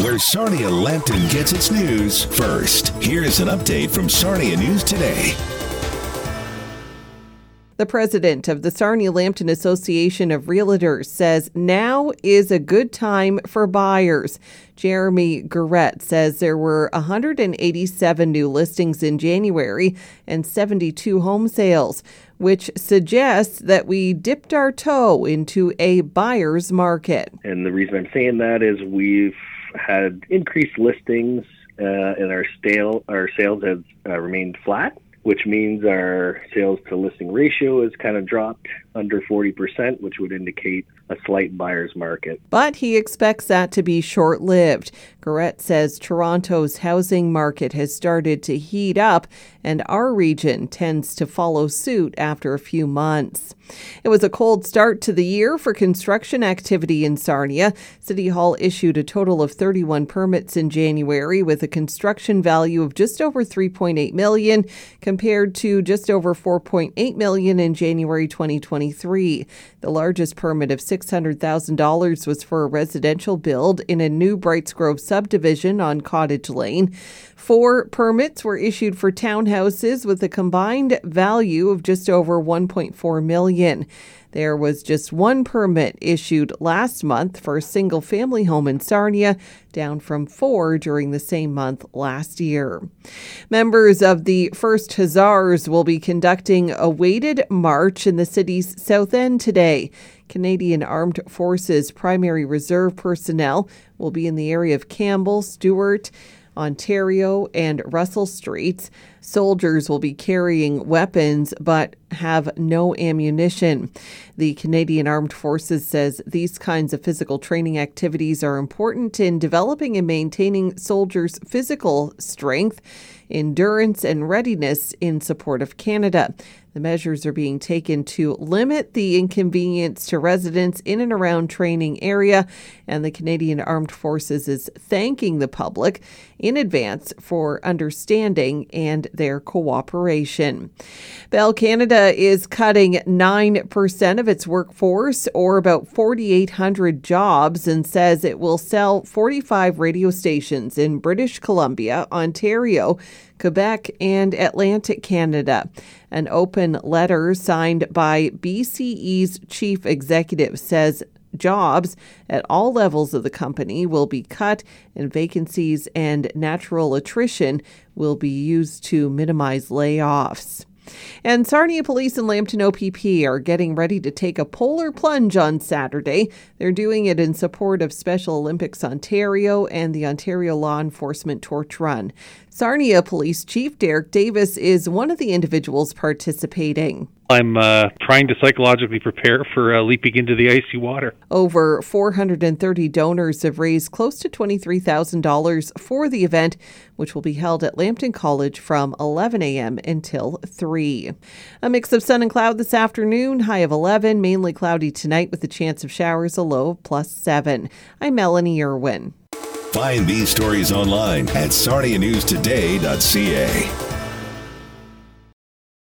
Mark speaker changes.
Speaker 1: where Sarnia Lambton gets its news first. Here's an update from Sarnia News Today.
Speaker 2: The president of the Sarnia Lambton Association of Realtors says now is a good time for buyers. Jeremy Garrett says there were 187 new listings in January and 72 home sales, which suggests that we dipped our toe into a buyer's market.
Speaker 3: And the reason I'm saying that is we've had increased listings and our sales have remained flat, which means our sales to listing ratio has kind of dropped under 40%, which would indicate a slight buyer's market.
Speaker 2: But he expects that to be short-lived. Garrett says Toronto's housing market has started to heat up, and our region tends to follow suit after a few months. It was a cold start to the year for construction activity in Sarnia. City Hall issued a total of 31 permits in January with a construction value of just over $3.8 million compared to just over $4.8 million in January 2023. The largest permit of $600,000 was for a residential build in a new Brights Grove subdivision on Cottage Lane. 4 permits were issued for townhouses with a combined value of just over $1.4 million. There was just 1 permit issued last month for a single-family home in Sarnia, down from 4 during the same month last year. Members of the First Hussars will be conducting a weighted march in the city's South End today. Canadian Armed Forces Primary Reserve personnel will be in the area of Campbell, Stewart, Ontario, and Russell Streets. Soldiers will be carrying weapons but have no ammunition. The Canadian Armed Forces says these kinds of physical training activities are important in developing and maintaining soldiers' physical strength, endurance, and readiness in support of Canada. The measures are being taken to limit the inconvenience to residents in and around training area, and the Canadian Armed Forces is thanking the public in advance for understanding and their cooperation. Bell Canada is cutting 9% of its workforce, or about 4,800 jobs, and says it will sell 45 radio stations in British Columbia, Ontario, Quebec, and Atlantic Canada. An open letter signed by BCE's chief executive says jobs at all levels of the company will be cut, and vacancies and natural attrition will be used to minimize layoffs. And Sarnia Police and Lambton OPP are getting ready to take a polar plunge on Saturday. They're doing it in support of Special Olympics Ontario and the Ontario Law Enforcement Torch Run. Sarnia Police Chief Derek Davis is one of the individuals participating.
Speaker 4: I'm trying to psychologically prepare for leaping into the icy water.
Speaker 2: Over 430 donors have raised close to $23,000 for the event, which will be held at Lambton College from 11 a.m. until 3. A mix of sun and cloud this afternoon, high of 11, mainly cloudy tonight with a chance of showers, a low of +7. I'm Melanie Irwin.
Speaker 1: Find these stories online at sarnianewstoday.ca.